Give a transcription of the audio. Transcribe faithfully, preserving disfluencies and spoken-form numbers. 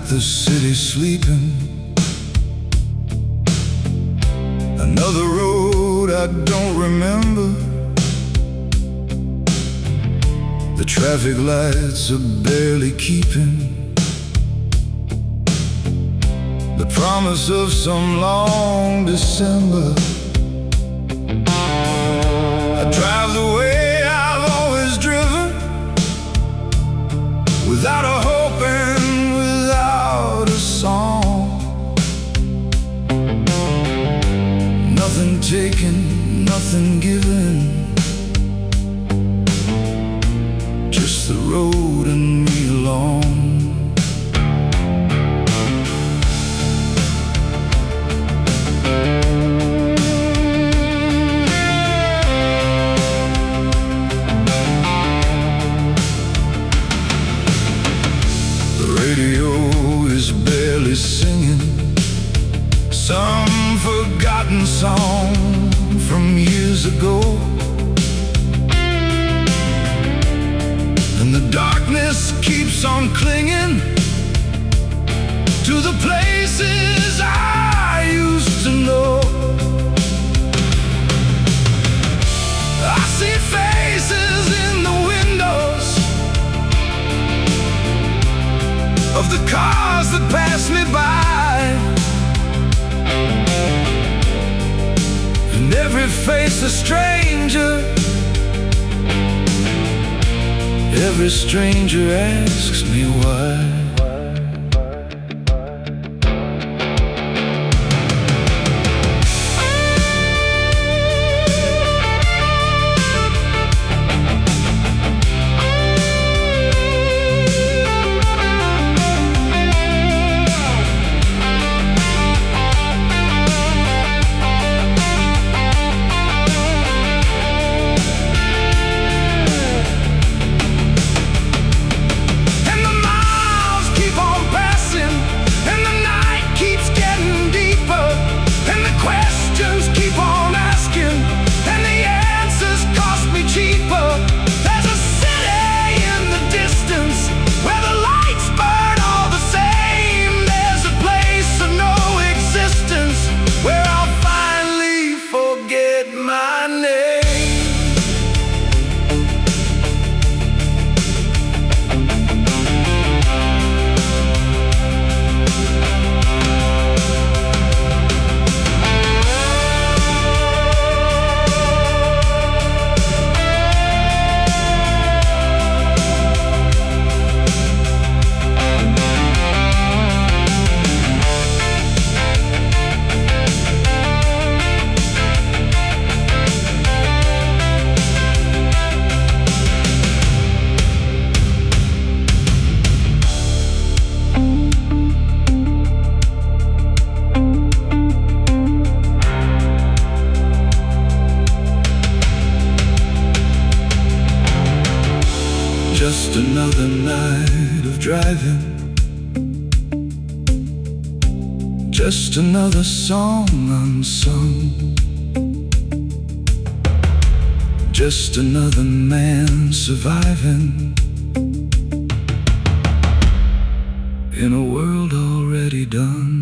the city sleeping. Another road I don't remember. The traffic lights are barely keeping the promise of some long December. I drive the way I've always driven, without a hope and without a song. Nothing taken, nothing given, just the road and me along. Singing some forgotten song from years ago, and the darkness keeps on clinging to the places I used to know. I see faces in the windows of the cars that pass me by, and every face a stranger. Every stranger asks me why. Just another night of driving, just another song unsung, just another man surviving in a world already done.